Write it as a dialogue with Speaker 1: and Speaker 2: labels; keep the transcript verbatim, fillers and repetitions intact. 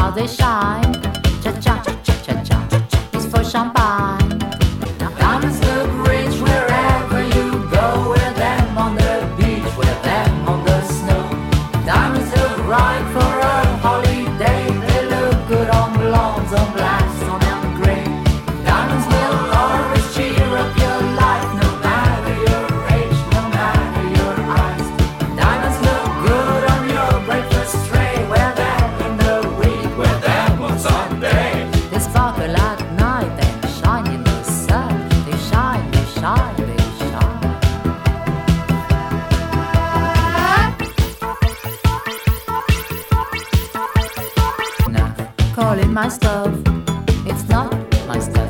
Speaker 1: how they shine. Cha-cha, cha-cha-cha, it's for champagne. Diamonds look rich wherever you go. Wear them on the beach, wear them on the snow. Diamonds look right for a holiday. They look good on blondes, on blacks, on them gray. Diamonds will always cheer up your life, no matter your age, no matter your eyes. Diamonds look good on your breakfast tray. Wear them in the week, wear them on Sunday. They sparkle at night and shine in the sun. They shine, they shine, they shine. Now, call it my stuff. It's not my stuff.